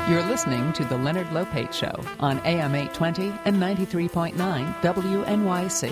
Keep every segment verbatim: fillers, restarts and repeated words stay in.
You're listening to The Leonard Lopate Show on A M eight twenty and ninety-three point nine W N Y C.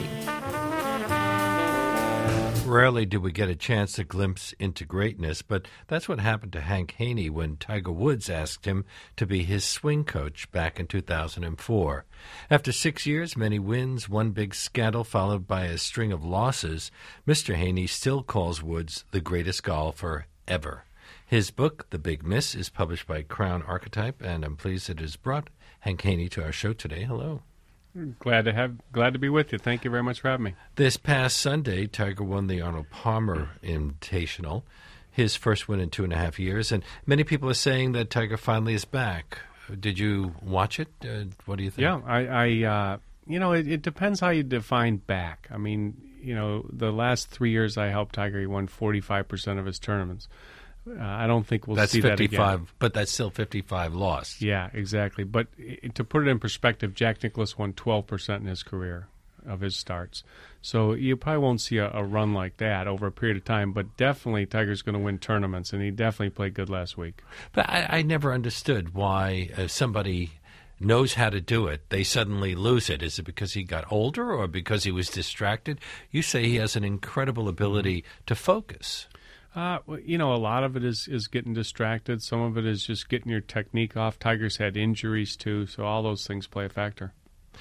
Rarely do we get a chance to glimpse into greatness, but that's what happened to Hank Haney when Tiger Woods asked him to be his swing coach back in two thousand four. After six years, many wins, one big scandal followed by a string of losses, Mister Haney still calls Woods the greatest golfer ever. His book, The Big Miss, is published by Crown Archetype, and I'm pleased it has brought Hank Haney to our show today. Hello. Glad to have, glad to be with you. Thank you very much for having me. This past Sunday, Tiger won the Arnold Palmer Invitational, his first win in two and a half years, and many people are saying that Tiger finally is back. Did you watch it? Uh, what do you think? Yeah, I, I uh, you know, it, it depends how you define back. I mean, you know, the last three years I helped Tiger, he won forty-five percent of his tournaments. Uh, I don't think we'll that's see that fifty-five, again. But that's still fifty-five lost. Yeah, exactly. But it, to put it in perspective, Jack Nicklaus won twelve percent in his career of his starts. So you probably won't see a, a run like that over a period of time, but definitely Tiger's going to win tournaments, and he definitely played good last week. But I, I never understood why uh, somebody knows how to do it, they suddenly lose it. Is it because he got older or because he was distracted? You say he has an incredible ability to focus. Uh, well, you know, a lot of it is, is getting distracted. Some of it is just getting your technique off. Tiger's had injuries, too, so all those things play a factor.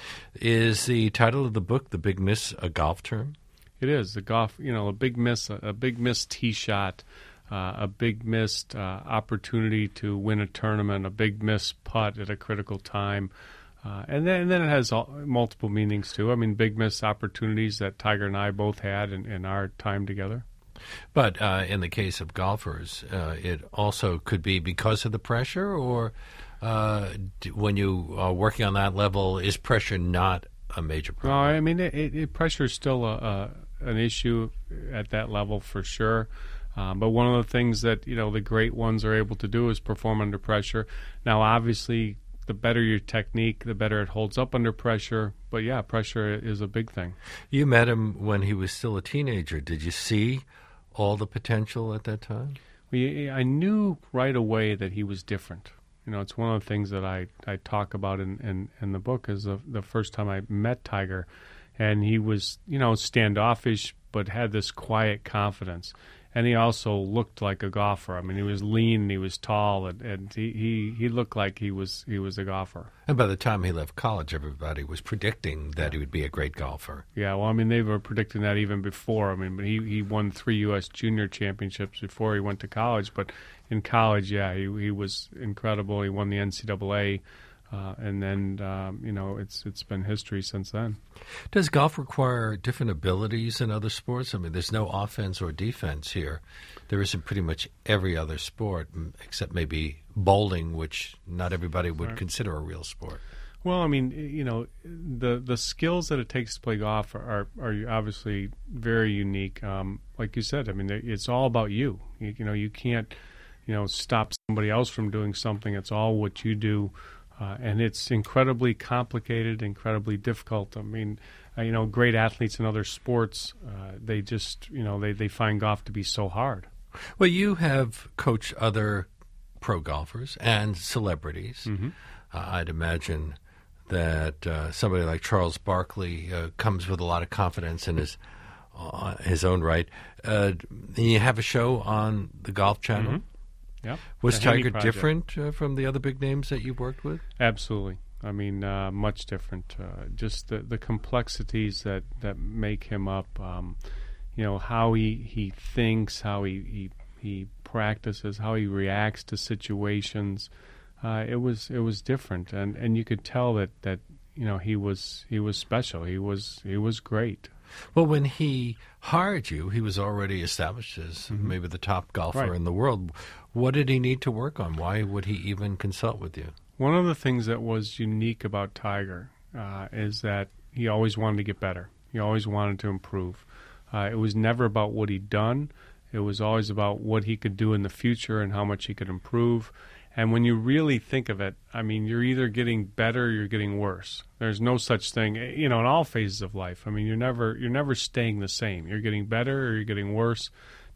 Is the title of the book, The Big Miss, a golf term? It is. The golf, you know, a big miss, a, a big missed tee shot, uh, a big missed uh, opportunity to win a tournament, a big missed putt at a critical time. Uh, and, then, and then it has all, multiple meanings, too. I mean, big missed opportunities that Tiger and I both had in, in our time together. But uh, in the case of golfers, uh, it also could be because of the pressure, or uh, when you are working on that level, is pressure not a major problem? No, I mean, it, it, pressure is still a, a, an issue at that level for sure. Um, but one of the things that, you know, the great ones are able to do is perform under pressure. Now, obviously, the better your technique, the better it holds up under pressure. But, yeah, pressure is a big thing. You met him when he was still a teenager. Did you see all the potential at that time? We, I knew right away that he was different. You know, it's one of the things that I, I talk about in, in, in the book is the, the first time I met Tiger. And he was, you know, standoffish, but had this quiet confidence. And he also looked like a golfer. I mean, he was lean and he was tall, and, and he, he, he looked like he was he was a golfer. And by the time he left college, everybody was predicting that he would be a great golfer. Yeah, well, I mean, they were predicting that even before. I mean, but he, he won three U S junior championships before he went to college. But in college, yeah, he he was incredible. He won the N C double A. Uh, and then, um, you know, it's it's been history since then. Does golf require different abilities than other sports? I mean, there's no offense or defense here. There is in pretty much every other sport, except maybe bowling, which not everybody would right. consider a real sport. Well, I mean, you know, the the skills that it takes to play golf are, are, are obviously very unique. Um, like you said, I mean, it's all about you. you. You know, you can't, you know, stop somebody else from doing something. It's all what you do. Uh, and it's incredibly complicated, incredibly difficult. I mean, uh, you know, great athletes in other sports, uh, they just, you know, they, they find golf to be so hard. Well, you have coached other pro golfers and celebrities. Mm-hmm. Uh, I'd imagine that uh, somebody like Charles Barkley uh, comes with a lot of confidence in his uh, his own right. Uh, you have a show on the Golf Channel. Mm-hmm. Yeah. Was Tiger different uh, from the other big names that you've worked with? Absolutely. I mean, uh, much different. Uh, just the, the complexities that, that make him up, um, you know, how he, he thinks, how he, he he practices, how he reacts to situations. Uh, it was it was different, and, and you could tell that, that you know he was he was special. He was he was great. Well, when he hired you, he was already established as mm-hmm. maybe the top golfer right. in the world. What did he need to work on? Why would he even consult with you? One of the things that was unique about Tiger uh, is that he always wanted to get better. He always wanted to improve. Uh, it was never about what he'd done. It was always about what he could do in the future and how much he could improve. And when you really think of it, I mean, you're either getting better or you're getting worse. There's no such thing, you know, in all phases of life. I mean, you're never you're never staying the same. You're getting better or you're getting worse.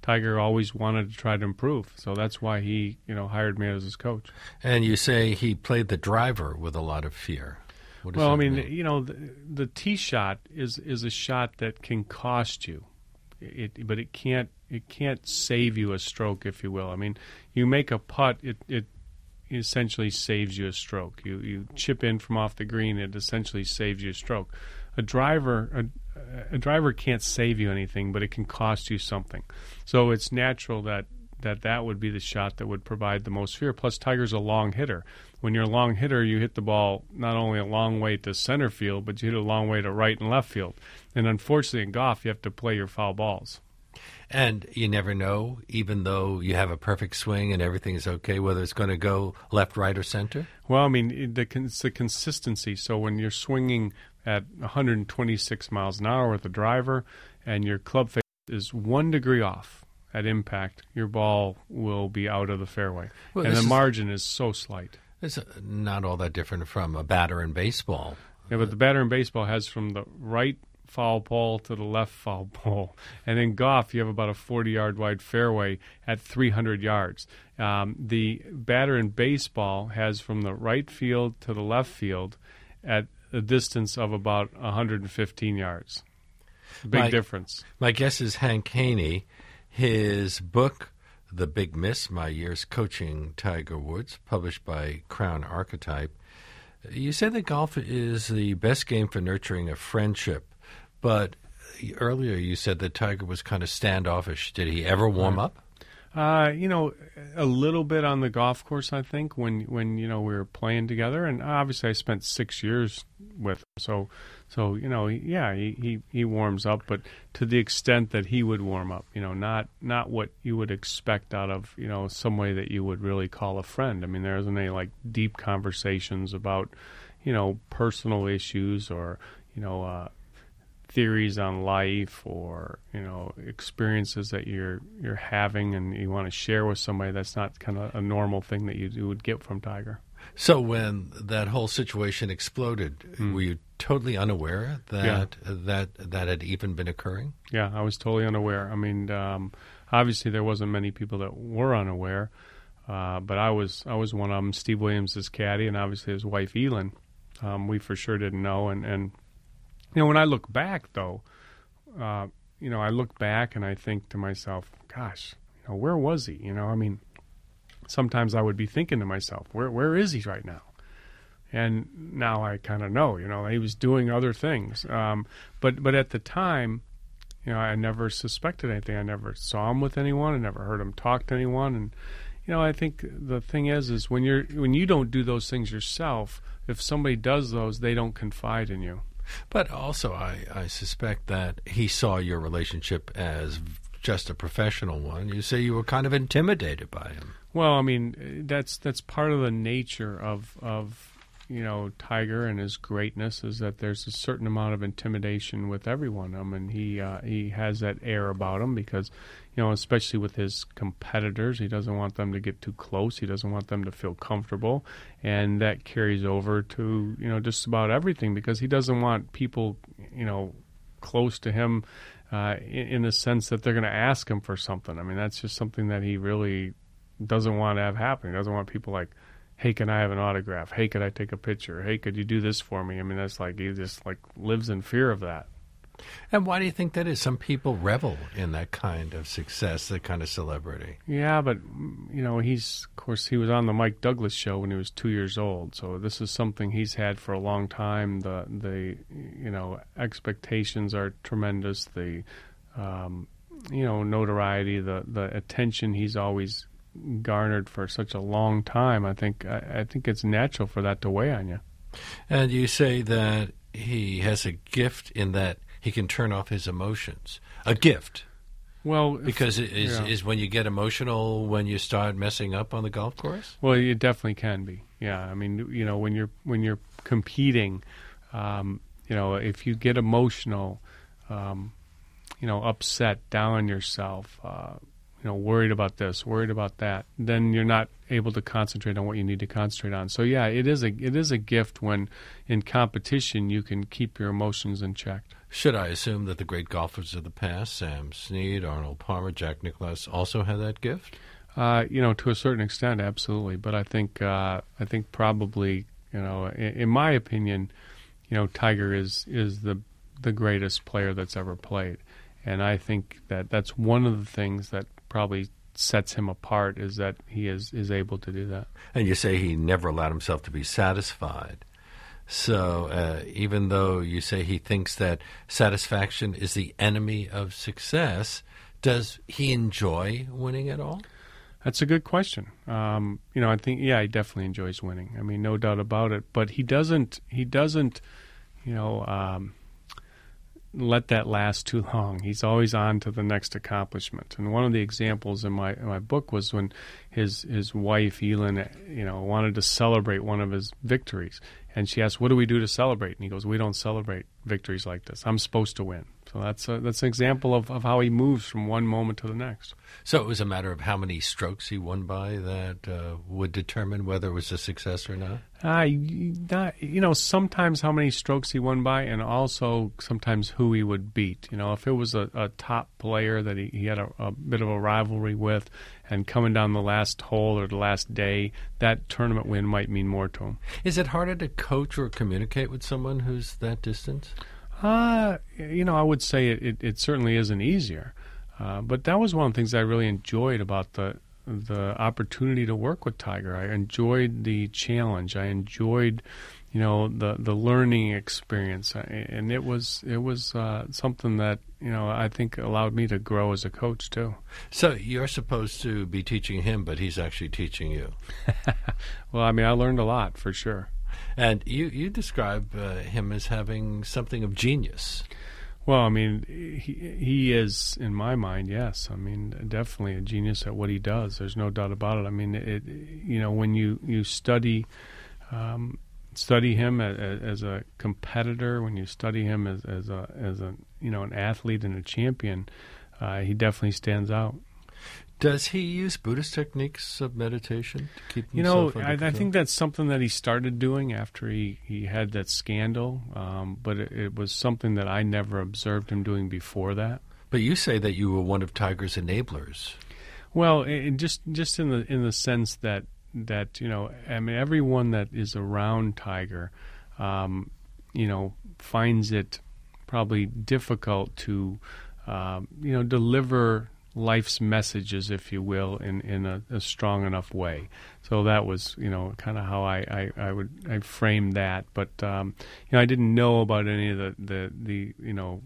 Tiger always wanted to try to improve. So that's why he, you know, hired me as his coach. And you say he played the driver with a lot of fear. What does Well, I that mean, mean? you know, the, the tee shot is is a shot that can cost you, it, but it can't it can't save you a stroke, if you will. I mean, you make a putt, it it essentially saves you a stroke. You you chip in from off the green, it essentially saves you a stroke. A driver a, a driver can't save you anything, but it can cost you something. So it's natural that that that would be the shot that would provide the most fear. Plus, Tiger's a long hitter. When you're a long hitter, you hit the ball not only a long way to center field, but you hit a long way to right and left field. And unfortunately, in golf, you have to play your foul balls. And you never know, even though you have a perfect swing and everything is okay, whether it's going to go left, right, or center? Well, I mean, it- the, it's the consistency. So when you're swinging at one hundred twenty-six miles an hour with a driver and your club face is one degree off at impact, your ball will be out of the fairway. Well, and the this is- margin is so slight. It's uh, not all that different from a batter in baseball. Yeah, but the batter in baseball has from the right foul pole to the left foul pole. And in golf, you have about a forty-yard wide fairway at three hundred yards. Um, the batter in baseball has from the right field to the left field at a distance of about one hundred fifteen yards. Big My- difference. My guess is Hank Haney. His book, The Big Miss, My Years Coaching Tiger Woods, published by Crown Archetype. You say that golf is the best game for nurturing a friendship, but earlier you said that Tiger was kind of standoffish. Did he ever warm up? Uh, you know, a little bit on the golf course, I think, when, when you know, we were playing together. And obviously I spent six years with him. So, so you know, yeah, he, he, he warms up, but to the extent that he would warm up, you know, not not what you would expect out of, you know, somebody that you would really call a friend. I mean, there isn't any, like, deep conversations about, you know, personal issues or, you know, uh, theories on life or, you know, experiences that you're you're having and you want to share with somebody. That's not kind of a normal thing that you, you would get from Tiger. So when that whole situation exploded, Mm. were you totally unaware that that that had even been occurring? Yeah, I was totally unaware. I mean, um, obviously there wasn't many people that were unaware, uh, but I was I was one of them. Steve Williams, his caddy, and obviously his wife Elin. Um, we for sure didn't know. And, and you know, when I look back, though, uh, you know, I look back and I think to myself, gosh, you know, where was he? You know, I mean, sometimes I would be thinking to myself, where where is he right now? And now I kind of know, you know, he was doing other things. Um, but but at the time, you know, I never suspected anything. I never saw him with anyone. I never heard him talk to anyone. And you know, I think the thing is, is when you're when you don't do those things yourself, if somebody does those, they don't confide in you. But also, I, I suspect that he saw your relationship as just a professional one. You say you were kind of intimidated by him. Well, I mean, that's that's part of the nature of of you know Tiger and his greatness is that there's a certain amount of intimidation with everyone. I mean, he uh, he has that air about him because, you know, especially with his competitors, he doesn't want them to get too close. He doesn't want them to feel comfortable, and that carries over to, you know, just about everything because he doesn't want people, you know, close to him uh, in, in the sense that they're going to ask him for something. I mean, that's just something that he really doesn't want to have happen. He doesn't want people like, hey, can I have an autograph? Hey, could I take a picture? Hey, could you do this for me? I mean, that's like, he just like lives in fear of that. And why do you think that is? Some people revel in that kind of success, that kind of celebrity. Yeah, but, you know, he's, of course, he was on the Mike Douglas show when he was two years old. So this is something he's had for a long time. The, the you know, expectations are tremendous. The, um, you know, notoriety, the, the attention he's always garnered for such a long time. I think, I, I think it's natural for that to weigh on you. And you say that he has a gift in that he can turn off his emotions. A gift. Well, Because it is, yeah. is when you get emotional when you start messing up on the golf course? Well, it definitely can be. Yeah, I mean, you know, when you're when you're competing, um, you know, if you get emotional, um, you know, upset, down on yourself, uh, you know, worried about this, worried about that, then you're not able to concentrate on what you need to concentrate on. So yeah, it is a it is a gift when in competition you can keep your emotions in check. Should I assume that the great golfers of the past, Sam Snead, Arnold Palmer, Jack Nicklaus, also had that gift? Uh, you know, to a certain extent, absolutely. But I think uh, I think probably, you know, in, in my opinion, you know, Tiger is is the the greatest player that's ever played, and I think that that's one of the things that probably sets him apart is that he is is able to do that. And you say he never allowed himself to be satisfied. So uh, even though you say he thinks that satisfaction is the enemy of success, does he enjoy winning at all? That's a good question. Um, you know, I think yeah, he definitely enjoys winning. I mean, no doubt about it. But he doesn't. He doesn't. You know, um, let that last too long. He's always on to the next accomplishment. And one of the examples in my in my book was when his his wife Elin, you know, wanted to celebrate one of his victories, and she asked, "What do we do to celebrate?" And he goes, "We don't celebrate victories like this. I'm supposed to win." So that's a, that's an example of, of how he moves from one moment to the next. So it was a matter of how many strokes he won by that uh, would determine whether it was a success or not? Uh, not, you know, sometimes how many strokes he won by, and also sometimes who he would beat. You know, if it was a, a top player that he, he had a, a bit of a rivalry with, and coming down the last hole or the last day, that tournament win might mean more to him. Is it harder to coach or communicate with someone who's that distant? Uh, you know, I would say it, it, it certainly isn't easier. Uh, but that was one of the things I really enjoyed about the the opportunity to work with Tiger. I enjoyed the challenge. I enjoyed, you know, the the learning experience, and it was it was uh, something that, you know, I think allowed me to grow as a coach too. So you're supposed to be teaching him, but he's actually teaching you. Well, I mean, I learned a lot for sure. And you, you describe uh, him as having something of genius. Well, I mean, he he is, in my mind, yes. I mean, definitely a genius at what he does. There's no doubt about it. I mean, it, you know, when you, you study um, study him as, as a competitor, when you study him as, as a as a you know an athlete and a champion, uh, he definitely stands out. Does he use Buddhist techniques of meditation to keep You know, himself under I, I control? think that's something that he started doing after he, he had that scandal, um, but it, it was something that I never observed him doing before that. But you say that you were one of Tiger's enablers. Well, it, just just in the in the sense that that you know, I mean, everyone that is around Tiger, um, you know, finds it probably difficult to, um, you know, deliver life's messages, if you will, in, in a, a strong enough way. So that was, you know, kind of how I, I, I would I framed that. But um, you know, I didn't know about any of the the, the you know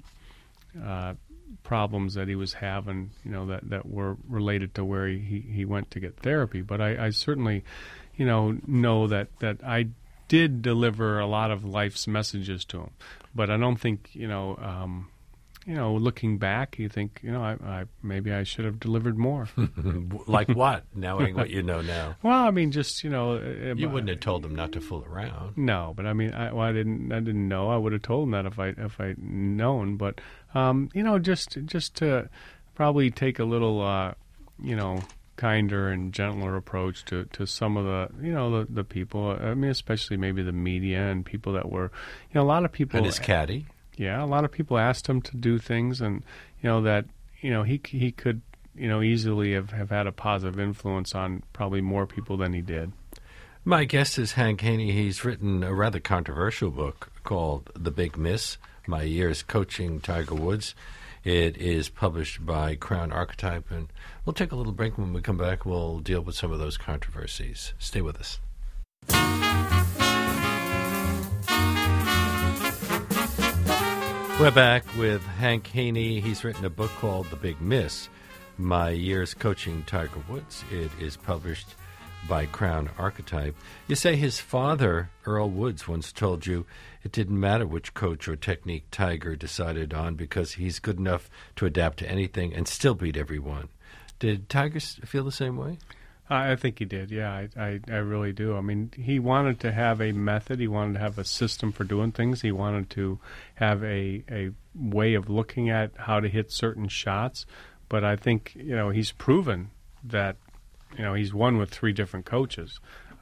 uh, problems that he was having, you know, that, that were related to where he, he went to get therapy. But I, I certainly, you know, know that that I did deliver a lot of life's messages to him. But I don't think, you know. Um, You know, looking back, you think, you know, I, I maybe I should have delivered more. Like what? Knowing what you know now. Well, I mean, just you know, uh, You wouldn't have told him not to fool around. No, but I mean, I, well, I didn't. I didn't know. I would have told him that if I if I'd known. But um, you know, just just to probably take a little, uh, you know, kinder and gentler approach to, to some of the you know the, the people. I mean, especially maybe the media and people that were, you know, a lot of people. And his caddy. Yeah, a lot of people asked him to do things, and you know that you know he he could you know easily have, have had a positive influence on probably more people than he did. My guest is Hank Haney. He's written a rather controversial book called The Big Miss: My Years Coaching Tiger Woods. It is published by Crown Archetype, and we'll take a little break. When we come back, we'll deal with some of those controversies. Stay with us. We're back with Hank Haney. He's written a book called The Big Miss: My Years Coaching Tiger Woods. It is published by Crown Archetype. You say his father, Earl Woods, once told you it didn't matter which coach or technique Tiger decided on because he's good enough to adapt to anything and still beat everyone. Did Tiger feel the same way? I think he did, yeah, I, I, I really do. I mean, he wanted to have a method. He wanted to have a system for doing things. He wanted to have a, a way of looking at how to hit certain shots. But I think, you know, he's proven that, you know, he's won with three different coaches.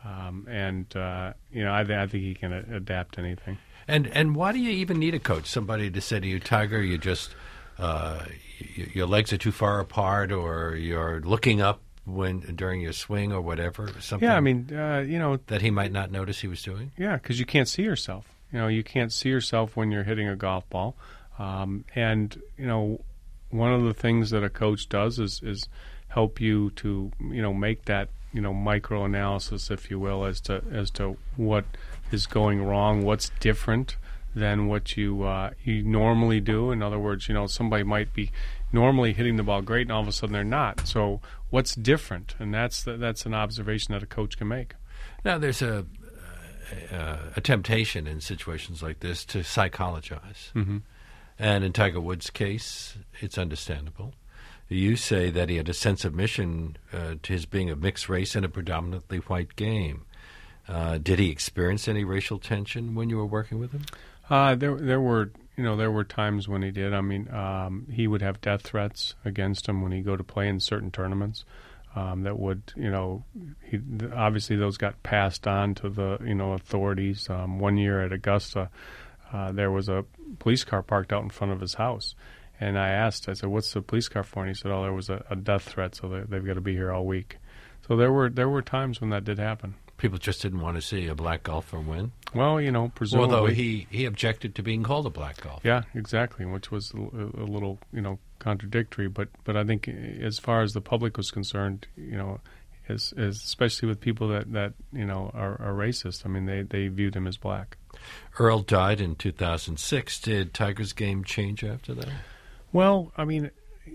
Um, and, uh, you know, I, th- I think he can a- adapt to anything. And and why do you even need a coach? Somebody to say to you, Tiger, you just uh, y- your legs are too far apart, or you're looking up when during your swing, or whatever. Something. Yeah, I mean, uh, you know, that he might not notice he was doing. Yeah, because you can't see yourself. You know, you can't see yourself when you're hitting a golf ball. Um, and you know, one of the things that a coach does is is help you to you know make that you know micro analysis, if you will, as to as to what is going wrong, what's different than what you uh, you normally do. In other words, you know, somebody might be normally hitting the ball great, and all of a sudden they're not. So what's different? And that's the, that's an observation that a coach can make. Now, there's a a, a temptation in situations like this to psychologize, Mm-hmm. and in Tiger Woods' case, it's understandable. You say that he had a sense of mission uh, to his being a mixed race in a predominantly white game. Uh, did he experience any racial tension when you were working with him? Uh, there, there were, you know, there were times when he did. I mean, um, he would have death threats against him when he go to play in certain tournaments. Um, that would, you know, he, obviously those got passed on to the, you know, authorities. Um, one year at Augusta, uh, there was a police car parked out in front of his house, and I asked, I said, "What's the police car for?" And he said, "Oh, there was a, a death threat, so they, they've got to be here all week." So there were there were times when that did happen. People just didn't want to see a black golfer win. Well, you know, presumably. Although he, he objected to being called a black golfer. Yeah, exactly, which was a, a little, you know, contradictory. But, but I think as far as the public was concerned, you know, as, as especially with people that, that you know, are, are racist, I mean, they, they viewed him as black. Earl died in two thousand six. Did Tiger's game change after that? Well, I mean,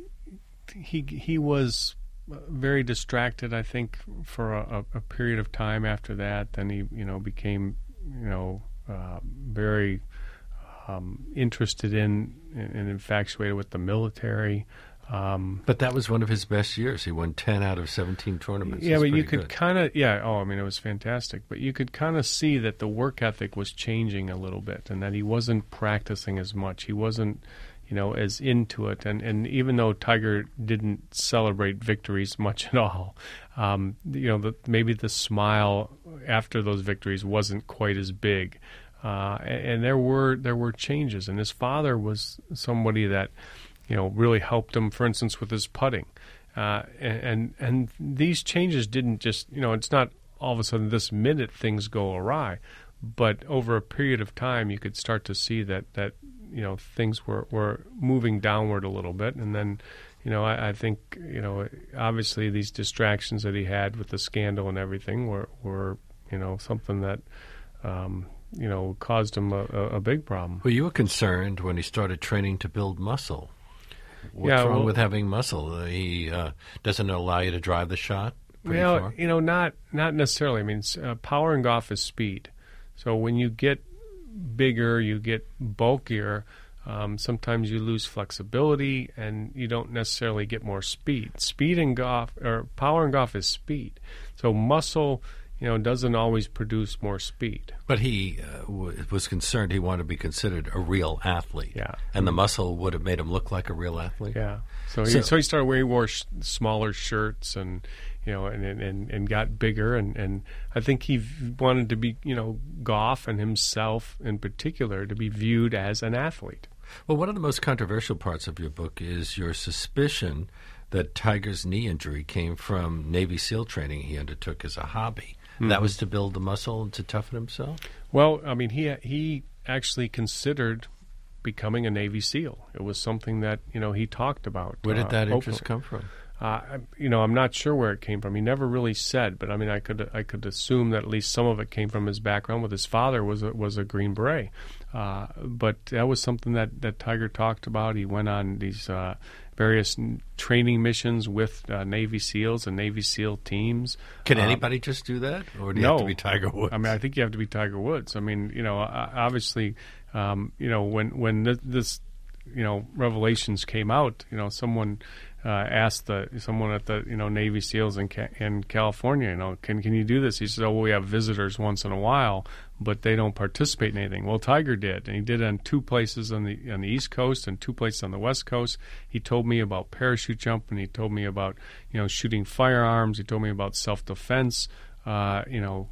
he he was very distracted, I think, for a, a period of time after that. Then he, you know, became, you know, uh, very um, interested in and infatuated with the military. Um, but that was one of his best years. He won ten out of seventeen tournaments. Yeah, That's but you could good. kind of, yeah, oh, I mean, it was fantastic. But you could kind of see that the work ethic was changing a little bit, and that he wasn't practicing as much. He wasn't, you know, as into it. And, and even though Tiger didn't celebrate victories much at all, um, you know, the, maybe the smile after those victories wasn't quite as big. Uh, and, and there were there were changes. And his father was somebody that, you know, really helped him, for instance, with his putting. Uh, and, and and these changes didn't just, you know, it's not all of a sudden this minute things go awry. But over a period of time, you could start to see that, that you know, things were, were moving downward a little bit. And then, you know, I, I think, you know, obviously these distractions that he had with the scandal and everything were, were you know, something that, um, you know, caused him a, a big problem. Well, you were concerned when he started training to build muscle. What's yeah, wrong well, with having muscle? Uh, he uh, doesn't allow you to drive the shot pretty well, far? you know, not not necessarily. I mean, uh, power in golf is speed. So when you get bigger, you get bulkier, um, sometimes you lose flexibility and you don't necessarily get more speed. Speed in golf, or power in golf is speed. So muscle, you know, doesn't always produce more speed. But he uh, w- was concerned he wanted to be considered a real athlete. Yeah. And the muscle would have made him look like a real athlete? Yeah. So he, So- so he started wearing more sh- smaller shirts and, you know, and, and, and got bigger. And, and I think he v- wanted to be, you know, Goff and himself in particular to be viewed as an athlete. Well, one of the most controversial parts of your book is your suspicion that Tiger's knee injury came from Navy SEAL training he undertook as a hobby. Mm-hmm. That was to build the muscle and to toughen himself? Well, I mean, he he actually considered becoming a Navy SEAL. It was something that, you know, he talked about. Where did uh, that interest openly. come from? Uh, you know, I'm not sure where it came from. He never really said, but I mean, I could I could assume that at least some of it came from his background. With his father was a, was a Green Beret, uh, but that was something that, that Tiger talked about. He went on these uh, various n- training missions with uh, Navy SEALs and Navy SEAL teams. Can Um, anybody just do that, or do you no. have to be Tiger Woods? I mean, I think you have to be Tiger Woods. I mean, you know, o- obviously, um, you know, when when th- this, you know, revelations came out, you know, someone uh, asked the someone at the you know Navy SEALs in Ca- in California, you know, can can you do this? He said, oh, well, we have visitors once in a while, but they don't participate in anything. Well, Tiger did, and he did it on two places on the on the East Coast and two places on the West Coast. He told me about parachute jumping. He told me about, you know, shooting firearms. He told me about self defense. Uh, you know,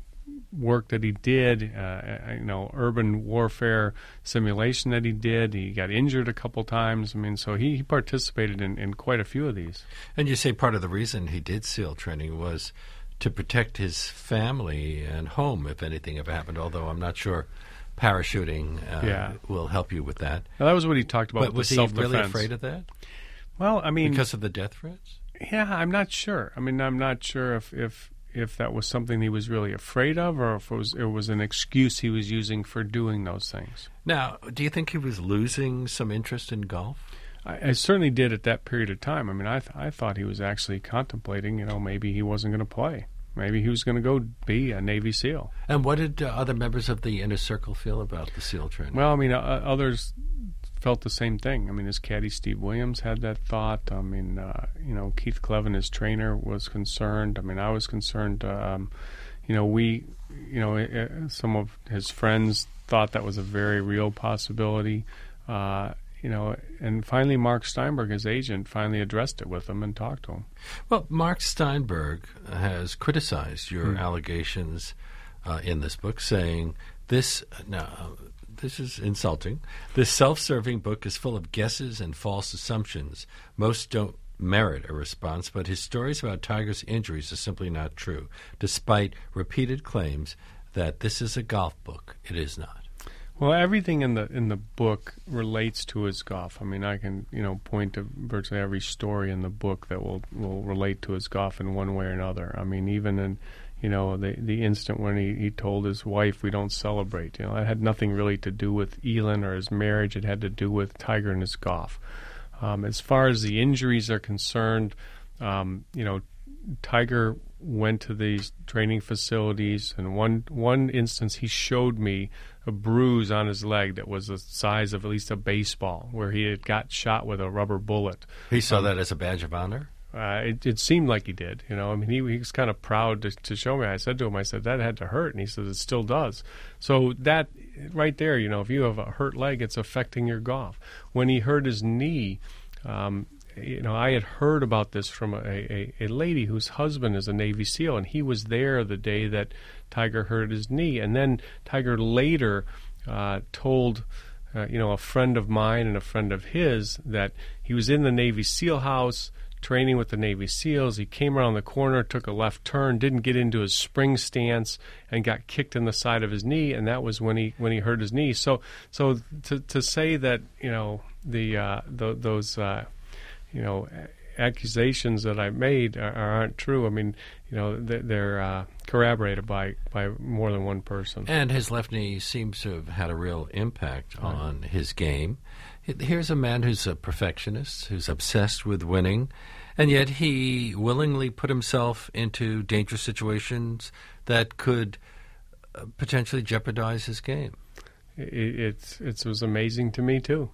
work that he did, uh, you know, urban warfare simulation that he did. He got injured a couple times. I mean, so he, he participated in, in quite a few of these. And you say part of the reason he did SEAL training was to protect his family and home if anything ever happened, although I'm not sure parachuting uh, yeah. will help you with that. Now, that was what he talked about. But was he really afraid of that? Well, I mean... Because of the death threats? Yeah, I'm not sure. I mean, I'm not sure if, if, if that was something he was really afraid of or if it was, it was an excuse he was using for doing those things. Now, do you think he was losing some interest in golf? I, I certainly did at that period of time. I mean, I, th- I thought he was actually contemplating, you know, maybe he wasn't going to play. Maybe he was going to go be a Navy SEAL. And what did uh, other members of the inner circle feel about the SEAL training? Well, I mean, uh, others felt the same thing. I mean, his caddy Steve Williams had that thought. I mean, uh, you know, Keith Clevin, his trainer, was concerned. I mean, I was concerned. Um, you know, we, you know, uh, some of his friends thought that was a very real possibility. Uh, you know, and finally Mark Steinberg, his agent, finally addressed it with him and talked to him. Well, Mark Steinberg has criticized your Hmm. allegations uh, in this book, saying this, now, this is insulting, this self-serving book is full of guesses and false assumptions. Most don't merit a response, but his stories about Tiger's injuries are simply not true, despite repeated claims that this is a golf book. It is not. Well, everything in the in the book relates to his golf. I mean, I can you know point to virtually every story in the book that will, will relate to his golf in one way or another. I mean, even in you know the the instant when he, he told his wife, "We don't celebrate," you know, that had nothing really to do with Elin or his marriage. It had to do with Tiger and his golf. Um, as far as the injuries are concerned, um, you know, Tiger went to these training facilities, and one one instance he showed me a bruise on his leg that was the size of at least a baseball, where he had got shot with a rubber bullet. He saw Um, that as a badge of honor? Uh, it, it seemed like he did. You know, I mean, he, he was kind of proud to, to show me. I said to him, I said, that had to hurt. And he said, it still does. So that right there, you know, if you have a hurt leg, it's affecting your golf. When he hurt his knee, um, you know, I had heard about this from a, a, a lady whose husband is a Navy SEAL, and he was there the day that Tiger hurt his knee. And then Tiger later uh, told, uh, you know, a friend of mine and a friend of his that he was in the Navy SEAL house training with the Navy SEALs. He came around the corner, took a left turn, didn't get into his spring stance, and got kicked in the side of his knee, and that was when he when he hurt his knee. So, so to to say that you know the uh, the those uh, you know accusations that I made are, aren't true. I mean, you know, they're, they're uh, corroborated by by more than one person. And his left knee seems to have had a real impact right. on his game. Here's a man who's a perfectionist, who's obsessed with winning, and yet he willingly put himself into dangerous situations that could uh, potentially jeopardize his game. It, it's, it's, it was amazing to me, too.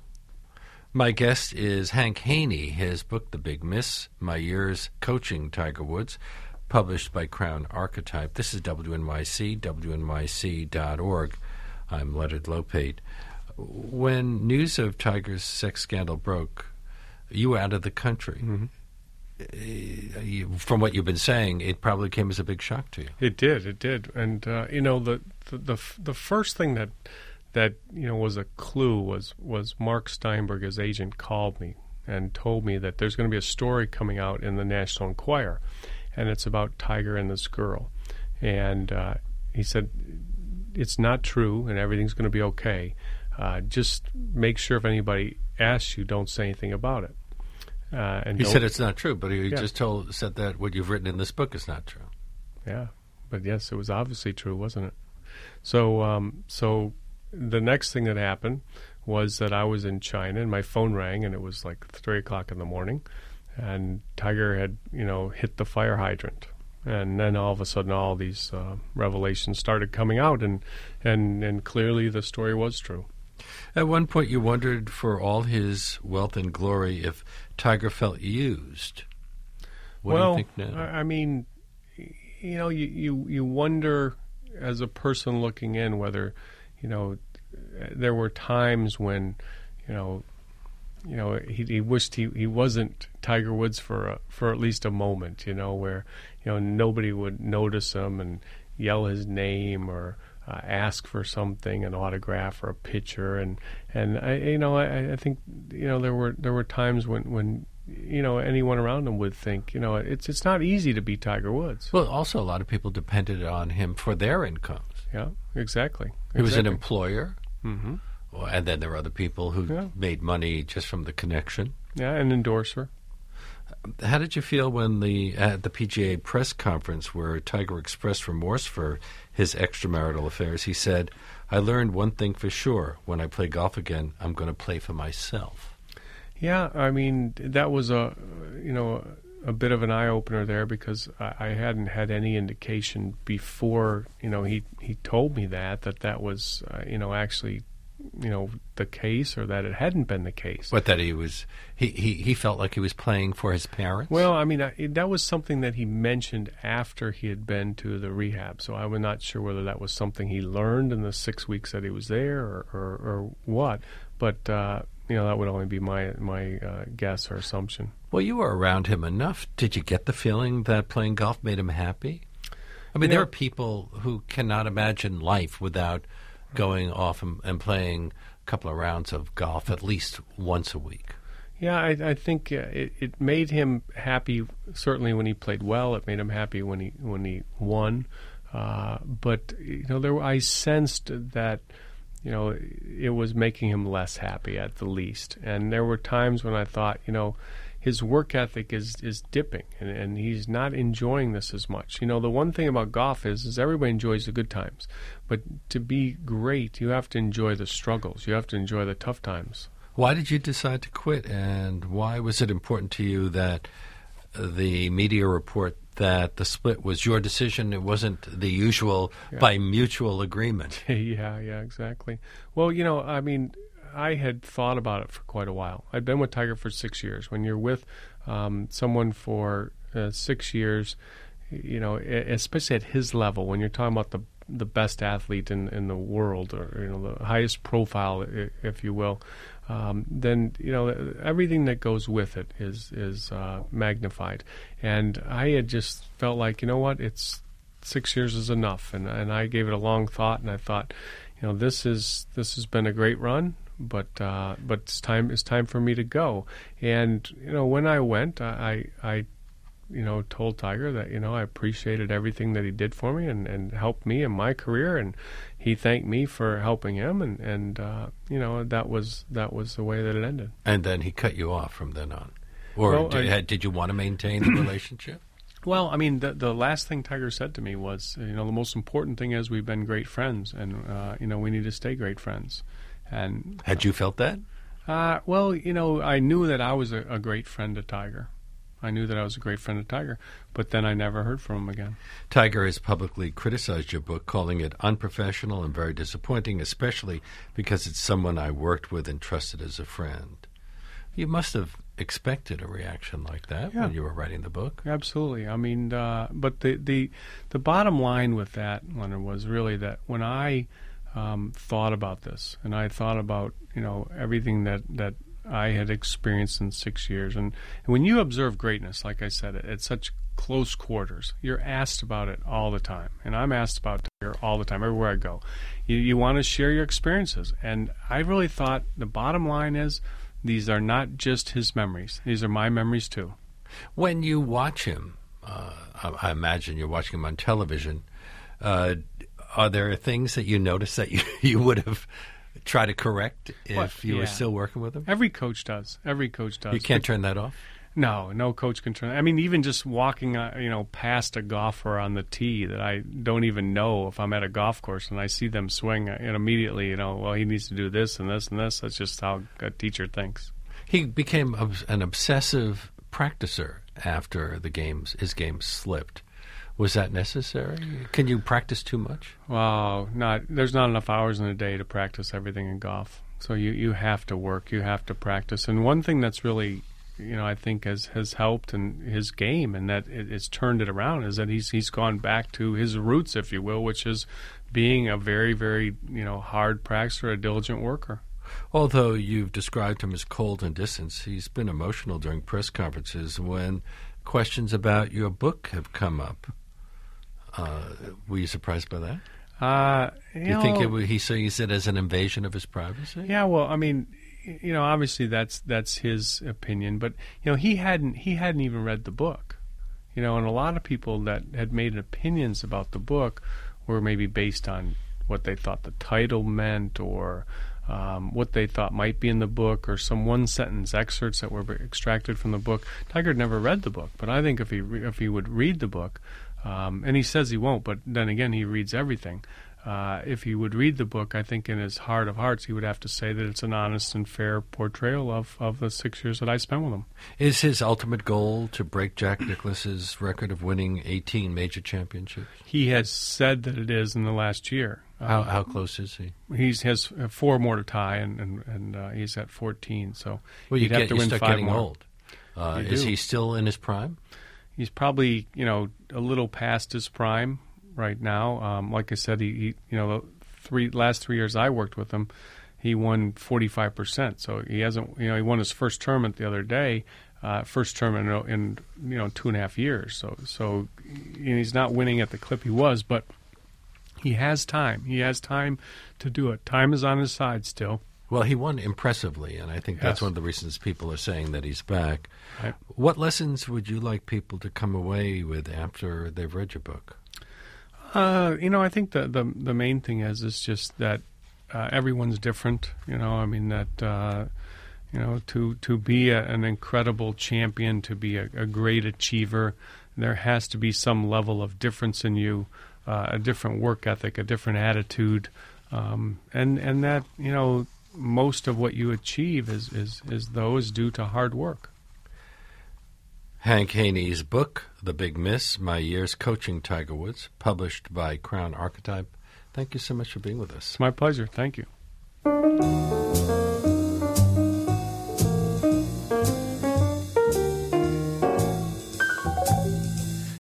My guest is Hank Haney. His book, The Big Miss, My Years Coaching Tiger Woods, published by Crown Archetype. This is W N Y C, W N Y C dot org. I'm Leonard Lopate. When news of Tiger's sex scandal broke, you were out of the country. Mm-hmm. Uh, you, from what you've been saying, it probably came as a big shock to you. It did, it did. And, uh, you know, the, the the the first thing that, that you know, was a clue was, was Mark Steinberg, his agent, called me and told me that there's going to be a story coming out in the National Enquirer, and it's about Tiger and this girl. And uh, he said, it's not true, and everything's going to be okay. Uh, just make sure if anybody asks you, don't say anything about it. Uh, and he don't, said it's not true, but he yeah. just told said that what you've written in this book is not true. Yeah, but yes, it was obviously true, wasn't it? So, um, so the next thing that happened was that I was in China, and my phone rang, and it was like three o'clock in the morning, and Tiger had, you know, hit the fire hydrant. And then all of a sudden, all these uh, revelations started coming out, and, and, and clearly the story was true. At one point, you wondered, for all his wealth and glory, if Tiger felt used. What well, do you think now? I mean, you know, you, you, you wonder as a person looking in whether, you know, there were times when, you know, you know, he, he wished he, he wasn't Tiger Woods for a, for at least a moment, you know, where, you know, nobody would notice him, and yell his name or uh, ask for something, an autograph or a picture, and and I, you know, I, I think you know there were there were times when when. you know, anyone around him would think, you know, it's it's not easy to beat Tiger Woods. Well, also a lot of people depended on him for their incomes. Yeah, exactly. He was exactly. an employer, mm-hmm. well, and then there were other people who yeah. made money just from the connection. Yeah, an endorser. How did you feel when the at the P G A press conference where Tiger expressed remorse for his extramarital affairs? He said, "I learned one thing for sure. When I play golf again, I'm going to play for myself." Yeah, I mean, that was a, you know, a bit of an eye-opener there because I, I hadn't had any indication before, you know, he, he told me that, that that was, uh, you know, actually, you know, the case or that it hadn't been the case. But that he was, he, he, he felt like he was playing for his parents? Well, I mean, I, that was something that he mentioned after he had been to the rehab, so I was not sure whether that was something he learned in the six weeks that he was there or, or, or what, but, uh, you know, that would only be my my uh, guess or assumption. Well, you were around him enough. Did you get the feeling that playing golf made him happy? I mean, you there know, are people who cannot imagine life without going off and, and playing a couple of rounds of golf at least once a week. Yeah, I, I think uh, it, it made him happy. Certainly, when he played well, it made him happy when he when he won. Uh, but you know, there I sensed that. You know, it was making him less happy at the least. And there were times when I thought, you know, his work ethic is, is dipping and, and he's not enjoying this as much. You know, the one thing about golf is, is everybody enjoys the good times. But to be great, you have to enjoy the struggles. You have to enjoy the tough times. Why did you decide to quit? And why was it important to you that the media report that the split was your decision? It wasn't the usual yeah. by mutual agreement. yeah, yeah, exactly. Well, you know, I mean, I had thought about it for quite a while. I'd been with Tiger for six years. When you're with um, someone for uh, six years, you know, especially at his level, when you're talking about the the best athlete in, in the world, or you know, the highest profile, if you will, um, then you know everything that goes with it is is uh, magnified. And I had just felt like, you know what, it's six years is enough, and and I gave it a long thought, and I thought, you know, this is this has been a great run, but uh, but it's time it's time for me to go. And you know, when I went, I I. you know, told Tiger that, you know, I appreciated everything that he did for me and, and helped me in my career, and he thanked me for helping him, and, and uh, you know, that was that was the way that it ended. And then he cut you off from then on? Or well, did, I, did you want to maintain the relationship? Well, I mean, the, the last thing Tiger said to me was, you know, the most important thing is we've been great friends, and, uh, you know, we need to stay great friends. And Had you felt that? Uh, well, you know, I knew that I was a, a great friend to Tiger. I knew that I was a great friend of Tiger, but then I never heard from him again. Tiger has publicly criticized your book, calling it unprofessional and very disappointing, especially because it's someone I worked with and trusted as a friend. You must have expected a reaction like that yeah. when you were writing the book. Absolutely. I mean, uh, but the, the the bottom line with that, Leonard, was really that when I um, thought about this, and I thought about, you know, everything that, that I had experienced in six years. And, and when you observe greatness, like I said, at such close quarters, you're asked about it all the time. And I'm asked about Tiger all the time, everywhere I go. You, you want to share your experiences. And I really thought the bottom line is these are not just his memories. These are my memories, too. When you watch him, uh, I, I imagine you're watching him on television, uh, are there things that you notice that you, you would have try to correct if what? you yeah. were still working with him? Every coach does. Every coach does. You can't but, turn that off? No, no coach can turn. I mean, even just walking, uh, you know, past a golfer on the tee that I don't even know if I'm at a golf course and I see them swing, and immediately, you know, well, he needs to do this and this and this. That's just how a teacher thinks. He became an obsessive practicer after the games. His game slipped. Was that necessary? Can you practice too much? Wow, not there's not enough hours in a day to practice everything in golf. So you, you have to work, you have to practice. And one thing that's really, you know, I think has, has helped in his game, and that it, it's turned it around, is that he's he's gone back to his roots, if you will, which is being a very, very, you know, hard practicer, a diligent worker. Although you've described him as cold and distant, he's been emotional during press conferences when questions about your book have come up. Uh, were you surprised by that? Uh, you Do you know, think it, he sees it as an invasion of his privacy? Yeah, well, I mean, you know, obviously that's that's his opinion, but you know, he hadn't he hadn't even read the book, you know, and a lot of people that had made opinions about the book were maybe based on what they thought the title meant, or um, what they thought might be in the book, or some one sentence excerpts that were extracted from the book. Tiger never read the book, but I think if he re- if he would read the book. Um, and he says he won't, but then again, he reads everything. Uh, if he would read the book, I think in his heart of hearts, he would have to say that it's an honest and fair portrayal of, of the six years that I spent with him. Is his ultimate goal to break Jack Nicklaus's record of winning eighteen major championships? He has said that it is in the last year. How Uh, how close is he? He has four more to tie, and and, and uh, he's at fourteen. So Well, you he'd have get, to you win start five getting more. old. Uh, You is do. he still in his prime? He's probably, you know, a little past his prime right now. Um, like I said, he, he, you know, the three last three years I worked with him, he won forty-five percent. So he hasn't, you know, he won his first tournament the other day, uh, first tournament in, in, you know, two and a half years. So, so you know, he's not winning at the clip he was, but he has time. He has time to do it. Time is on his side still. Well, he won impressively, and I think that's Yes. one of the reasons people are saying that he's back. Right. What lessons would you like people to come away with after they've read your book? Uh, you know, I think the, the the main thing is is just that uh, everyone's different. You know, I mean that uh, you know to to be a, an incredible champion, to be a, a great achiever, there has to be some level of difference in you, uh, a different work ethic, a different attitude, um, and and that you know most of what you achieve is is is those due to hard work. Hank Haney's book, The Big Miss, My Years Coaching Tiger Woods, published by Crown Archetype. Thank you so much for being with us. It's my pleasure. Thank you.